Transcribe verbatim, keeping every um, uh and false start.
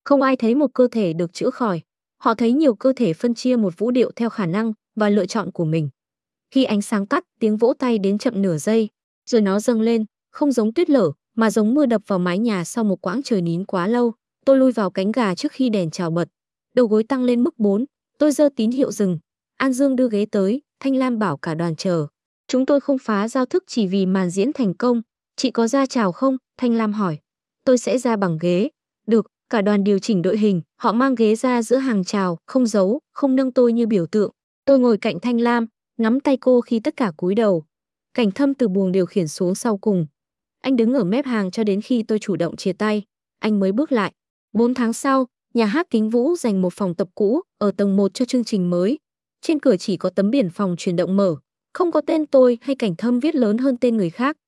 Không ai thấy một cơ thể được chữa khỏi. Họ thấy nhiều cơ thể phân chia một vũ điệu theo khả năng và lựa chọn của mình. Khi ánh sáng tắt, tiếng vỗ tay đến chậm nửa giây, rồi nó dâng lên, không giống tuyết lở, mà giống mưa đập vào mái nhà sau một quãng trời nín quá lâu. Tôi lui vào cánh gà trước khi đèn chào bật. Đầu gối tăng lên mức bốn, tôi giơ tín hiệu dừng. An Dương đưa ghế tới, Thanh Lam bảo cả đoàn chờ. Chúng tôi không phá giao thức chỉ vì màn diễn thành công. Chị có ra chào không? Thanh Lam hỏi. Tôi sẽ ra bằng ghế. Được, cả đoàn điều chỉnh đội hình, họ mang ghế ra giữa hàng chào, không giấu, không nâng tôi như biểu tượng. Tôi ngồi cạnh Thanh Lam, nắm tay cô khi tất cả cúi đầu. Cảnh Thâm từ buồng điều khiển xuống sau cùng. Anh đứng ở mép hàng cho đến khi tôi chủ động chia tay, anh mới bước lại. Bốn tháng sau, nhà hát Kính Vũ dành một phòng tập cũ ở tầng một cho chương trình mới. Trên cửa chỉ có tấm biển phòng chuyển động mở, không có tên tôi hay Cảnh Thâm viết lớn hơn tên người khác.